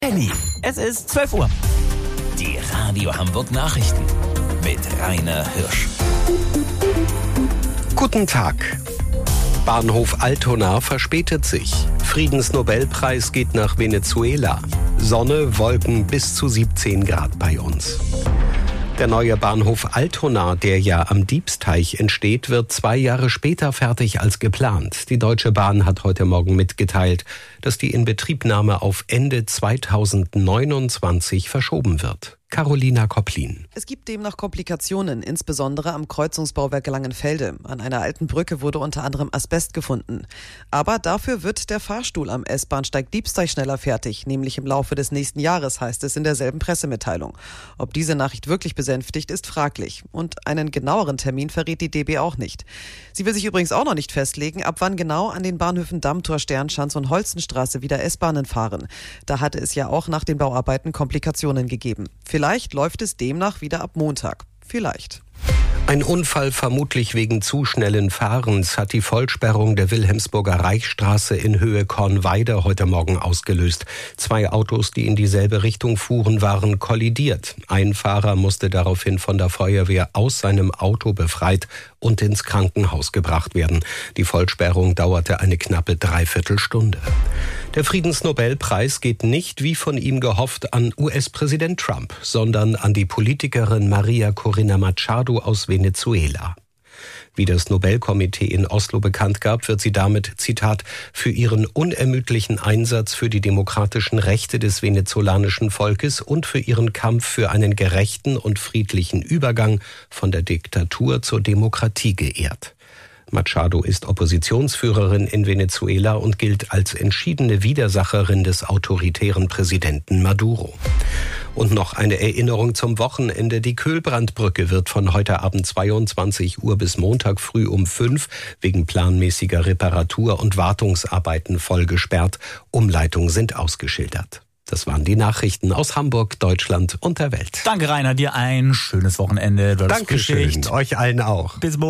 Henny, es ist 12 Uhr. Die Radio Hamburg Nachrichten mit Rainer Hirsch. Guten Tag. Bahnhof Altona verspätet sich. Friedensnobelpreis geht nach Venezuela. Sonne, Wolken bis zu 17 Grad bei uns. Der neue Bahnhof Altona, der ja am Diebsteich entsteht, wird 2 Jahre später fertig als geplant. Die Deutsche Bahn hat heute Morgen mitgeteilt, dass die Inbetriebnahme auf Ende 2029 verschoben wird. Carolina Kopplin. Es gibt demnach Komplikationen, insbesondere am Kreuzungsbauwerk Langenfelde. An einer alten Brücke wurde unter anderem Asbest gefunden. Aber dafür wird der Fahrstuhl am S-Bahnsteig Diebsteich schneller fertig, nämlich im Laufe des nächsten Jahres, heißt es in derselben Pressemitteilung. Ob diese Nachricht wirklich besänftigt, ist fraglich. Und einen genaueren Termin verrät die DB auch nicht. Sie will sich übrigens auch noch nicht festlegen, ab wann genau an den Bahnhöfen Dammtor, Sternschanze und Holzenstraße wieder S-Bahnen fahren. Da hatte es ja auch nach den Bauarbeiten Komplikationen gegeben. Vielleicht läuft es demnach wieder ab Montag. Vielleicht. Ein Unfall, vermutlich wegen zu schnellen Fahrens, hat die Vollsperrung der Wilhelmsburger Reichsstraße in Höhe Kornweide heute Morgen ausgelöst. 2 Autos, die in dieselbe Richtung fuhren, waren kollidiert. Ein Fahrer musste daraufhin von der Feuerwehr aus seinem Auto befreit und ins Krankenhaus gebracht werden. Die Vollsperrung dauerte eine knappe Dreiviertelstunde. Der Friedensnobelpreis geht nicht, wie von ihm gehofft, an US-Präsident Trump, sondern an die Politikerin Maria Corina Machado aus Venezuela. Wie das Nobelkomitee in Oslo bekannt gab, wird sie damit, Zitat, für ihren unermüdlichen Einsatz für die demokratischen Rechte des venezolanischen Volkes und für ihren Kampf für einen gerechten und friedlichen Übergang von der Diktatur zur Demokratie geehrt. Machado ist Oppositionsführerin in Venezuela und gilt als entschiedene Widersacherin des autoritären Präsidenten Maduro. Und noch eine Erinnerung zum Wochenende. Die Köhlbrandbrücke wird von heute Abend 22 Uhr bis Montag früh um 5 wegen planmäßiger Reparatur- und Wartungsarbeiten voll gesperrt. Umleitungen sind ausgeschildert. Das waren die Nachrichten aus Hamburg, Deutschland und der Welt. Danke, Rainer. Dir ein schönes Wochenende. Dankeschön. Euch allen auch. Bis morgen.